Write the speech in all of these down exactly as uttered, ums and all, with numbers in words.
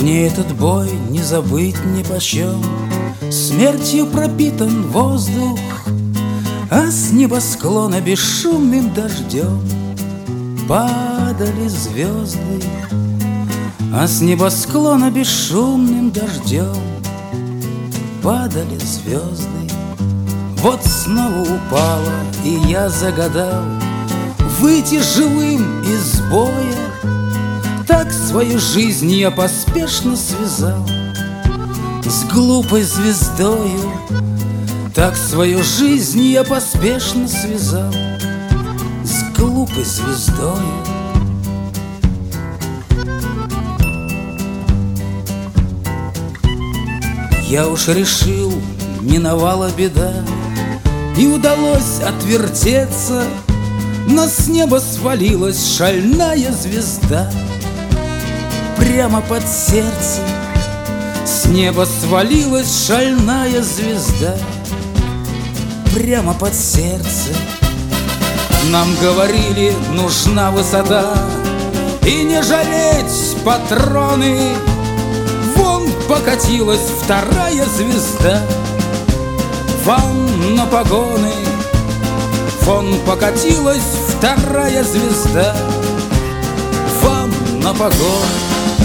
Мне этот бой не забыть нипочем. Смертью пропитан воздух, а с небосклона бесшумным дождем падали звезды, а с небосклона бесшумным дождем падали звезды. Вот снова упала, и я загадал выйти живым из боя. Так свою жизнь я поспешно связал с глупой звездою. Так свою жизнь я поспешно связал с глупой звездою. Я уж решил, миновала беда, и удалось отвертеться, но с неба свалилась шальная звезда прямо под сердце. С неба свалилась шальная звезда прямо под сердце. Нам говорили, нужна высота и не жалеть патроны. Вон покатилась вторая звезда вам на погоны. Вон покатилась вторая звезда вам на погоны.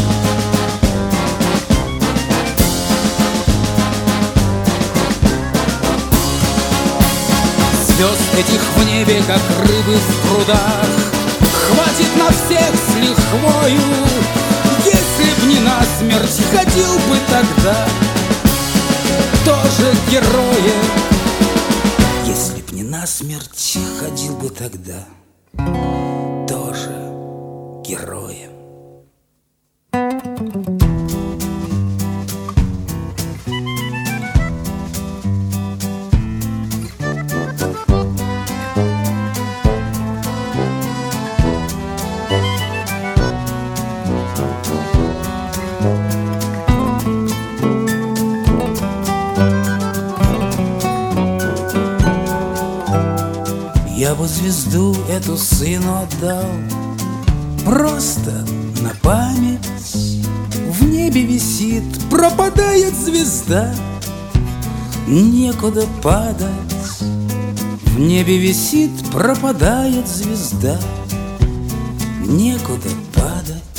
Звезд этих в небе, как рыбы в прудах, хватит на всех с лихвою. Если б не насмерть, ходил бы тогда тоже героем. Если б не насмерть, ходил бы тогда тоже героем. Я бы звезду эту сыну отдал просто на память. В небе висит, пропадает звезда, некуда падать. В небе висит, пропадает звезда, некуда падать.